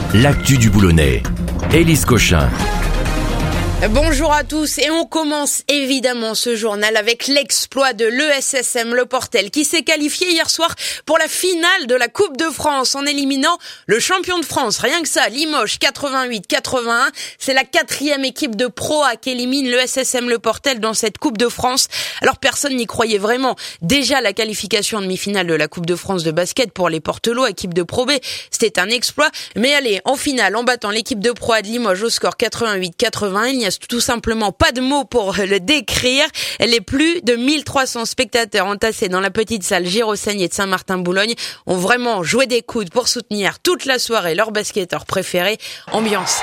l'actu du Boulonnais. Élise Cochin. Bonjour à tous et on commence évidemment ce journal avec l'exploit de l'ESSM Le Portel qui s'est qualifié hier soir pour la finale de la Coupe de France en éliminant le champion de France. Rien que ça, Limoges 88-81. C'est la 4e équipe de Pro A qui élimine l'ESSM Le Portel dans cette Coupe de France. Alors personne n'y croyait vraiment. Déjà la qualification en demi-finale de la Coupe de France de basket pour les Portelois, équipe de Pro B, c'était un exploit. Mais allez, en finale, en battant l'équipe de Pro A de Limoges au score 88-80, il n'y a tout simplement pas de mots pour le décrire. Les plus de 1300 spectateurs entassés dans la petite salle Giroseigne et de Saint-Martin-Boulogne ont vraiment joué des coudes pour soutenir toute la soirée leur basketteur préféré. Ambiance.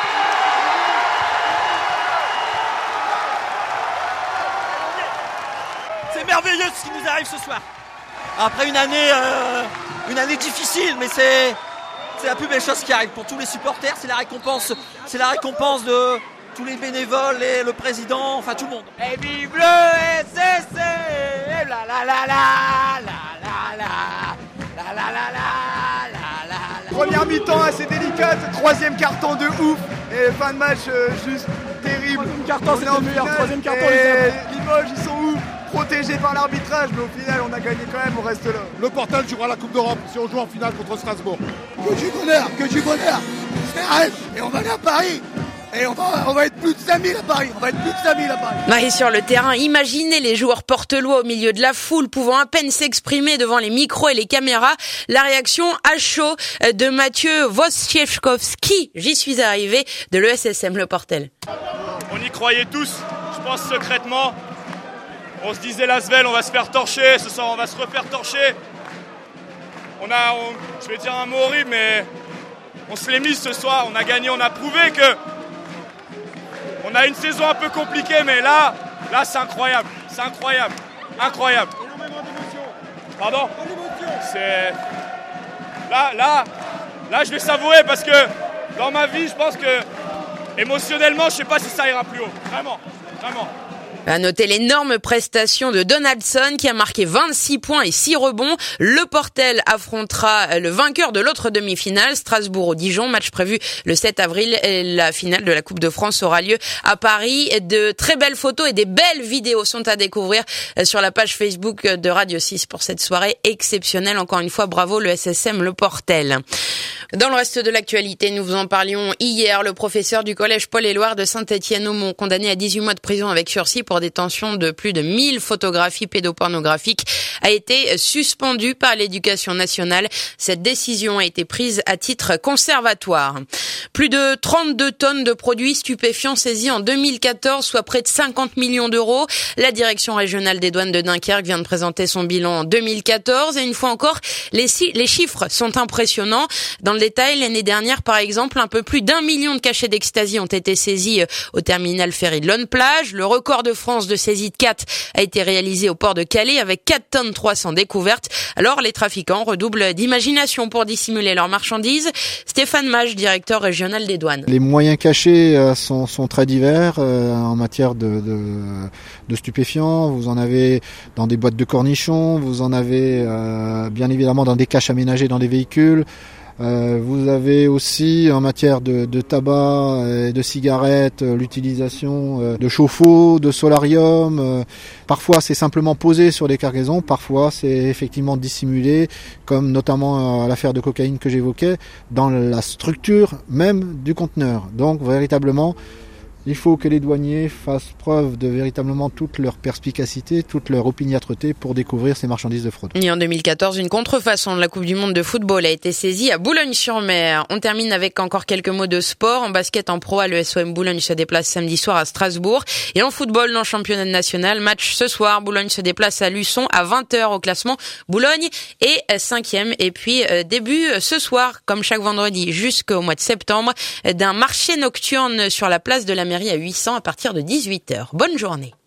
C'est merveilleux ce qui nous arrive ce soir. Après une année difficile, mais c'est la plus belle chose qui arrive pour tous les supporters. C'est la récompense de tous les bénévoles et le président, enfin tout le monde. Et vive le SSC, la la la la la la la la la la. Première mi-temps assez délicate, troisième carton de ouf et fin de match juste terrible. Troisième carton c'était le meilleur, troisième carton. Limoges ils sont où? Protégés par l'arbitrage, mais au final on a gagné quand même, on reste là. Le Portel jouera la Coupe d'Europe si on joue en finale contre Strasbourg. Que du bonheur, c'est un rêve et on va aller à Paris. Et on va être plus de 5000 à Paris. Et sur le terrain, imaginez les joueurs portelois au milieu de la foule, pouvant à peine s'exprimer devant les micros et les caméras. La réaction à chaud de Mathieu Wojciechowski, j'y suis arrivé, de l'ESSM Le Portel. On y croyait tous, je pense secrètement. On se disait l'Asvel, on va se faire torcher, ce soir on va se refaire torcher. Je vais dire un mot horrible, mais on se l'est mis ce soir, on a gagné, on a prouvé que on a une saison un peu compliquée, mais là c'est incroyable, incroyable. Énormément d'émotions. Pardon ? C'est là je vais savourer parce que dans ma vie, je pense que émotionnellement, je sais pas si ça ira plus haut, vraiment. À noter l'énorme prestation de Donaldson qui a marqué 26 points et 6 rebonds. Le Portel affrontera le vainqueur de l'autre demi-finale, Strasbourg-Dijon, match prévu le 7 avril. Et la finale de la Coupe de France aura lieu à Paris. De très belles photos et des belles vidéos sont à découvrir sur la page Facebook de Radio 6 pour cette soirée exceptionnelle. Encore une fois, bravo le SSM Le Portel. Dans le reste de l'actualité, nous vous en parlions hier. Le professeur du collège Paul-Éluard de Saint-Étienne-au-Mont, condamné à 18 mois de prison avec sursis pour détention de plus de 1000 photographies pédopornographiques, a été suspendu par l'Éducation nationale. Cette décision a été prise à titre conservatoire. Plus de 32 tonnes de produits stupéfiants saisis en 2014, soit près de 50 millions d'euros. La direction régionale des douanes de Dunkerque vient de présenter son bilan en 2014 et une fois encore, les chiffres sont impressionnants. Dans le détail, l'année dernière, par exemple, un peu plus d'1 million de cachets d'ecstasy ont été saisis au terminal ferry de Lonne-Plage. Le record de France de saisie de 4 a été réalisé au port de Calais avec 4 tonnes 300 découvertes. Alors, les trafiquants redoublent d'imagination pour dissimuler leurs marchandises. Stéphane Mage, directeur régional des douanes. Les moyens cachés sont très divers en matière de stupéfiants. Vous en avez dans des boîtes de cornichons, vous en avez bien évidemment dans des caches aménagées dans des véhicules. Vous avez aussi en matière de tabac et de cigarettes l'utilisation de chauffe-eau, de solarium. Parfois c'est simplement posé sur des cargaisons, parfois c'est effectivement dissimulé, comme notamment à l'affaire de cocaïne que j'évoquais, dans la structure même du conteneur. Donc véritablement, il faut que les douaniers fassent preuve de véritablement toute leur perspicacité, toute leur opiniâtreté pour découvrir ces marchandises de fraude. Et en 2014, une contrefaçon de la Coupe du Monde de football a été saisie à Boulogne-sur-Mer. On termine avec encore quelques mots de sport. En basket en Pro A, le SOM Boulogne se déplace samedi soir à Strasbourg. Et en football, dans le championnat national, match ce soir. Boulogne se déplace à Luçon à 20h au classement. Boulogne est 5e. Et puis, début ce soir, comme chaque vendredi jusqu'au mois de septembre, d'un marché nocturne sur la place de la mairie à 800 à partir de 18h. Bonne journée.